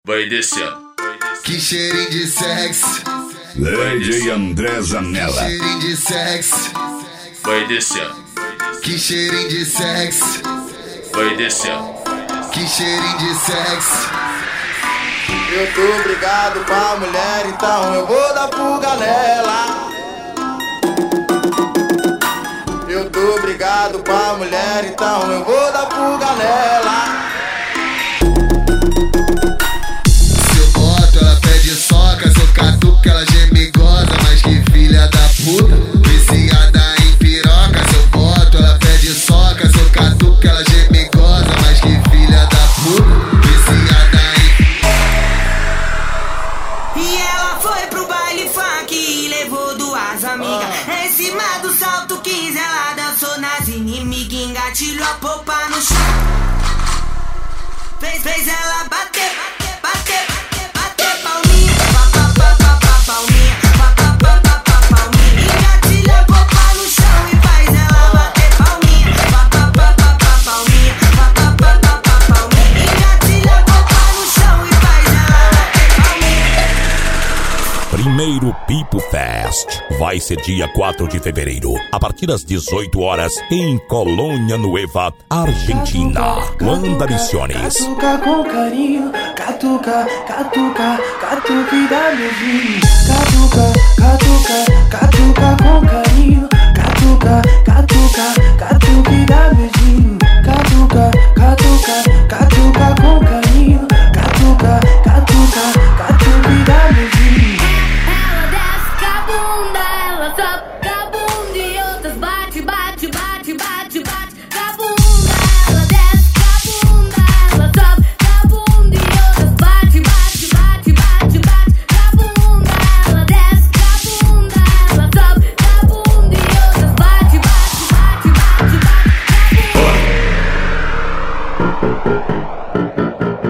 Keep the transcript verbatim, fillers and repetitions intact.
vai descendo. Que cheirinho de sexo. D J André Zanella. Que cheirinho de sexo. Vai descendo. Que cheirinho de sexo. Vai descendo. Que cheirinho de sexo. Eu tô brigado com a mulher, então eu vou dar fuga nela. Eu tô brigado com a mulher, então eu vou dar fuga nela. Se eu boto, ela pede soca. Se eu catuco, ela geme e goza. Mas que filha da puta, viciada em piroca. Se eu boto, ela pede soca. Se eu catuco, ela geme e goza. Mas que filha da puta, viciada em... E ela foi pro baile funk e levou duas amigas. Ah. Em cima do salto quinze ela dançou nas inimigas, engatilhou a polpa no chão. Fez, fez ela bater, bater, bater, bater, bater palminha. Pá, pá, pá, pá, pá, palminha. Pá, pá, pá, pá, pá, palminha. Engatilha a polpa no chão e faz ela bater palminha. Pá, pá, pá, pá, pá, palminha. Pá, pá, pá, pá, pá, palminha. Engatilha a polpa no chão e faz ela bater palminha. Primeiro Pipo Fest vai ser dia quatro de fevereiro, a partir das dezoito horas, em Colônia Nueva, Argentina. Wanda Missiones. Catuca com carinho, catuca, catuca, catuca e dá beijinho. Catuca, catuca, catuca com carinho, catuca, catuca, catuca e dá beijinho. Catuca, catuca, catuca com carinho, catuca, catuca, catuca e dá beijinho. Ela desce com a bunda, ela sobe com a bunda e outras bate, bate, bate, bate, bate com a bunda. Ela desce com a bunda, ela sobe com a bunda e outras bate, bate, bate, bate, bate com a bunda. Ela desce com a bunda, ela sobe com a bunda e outras bate, bate, bate, bate, bate com a bunda.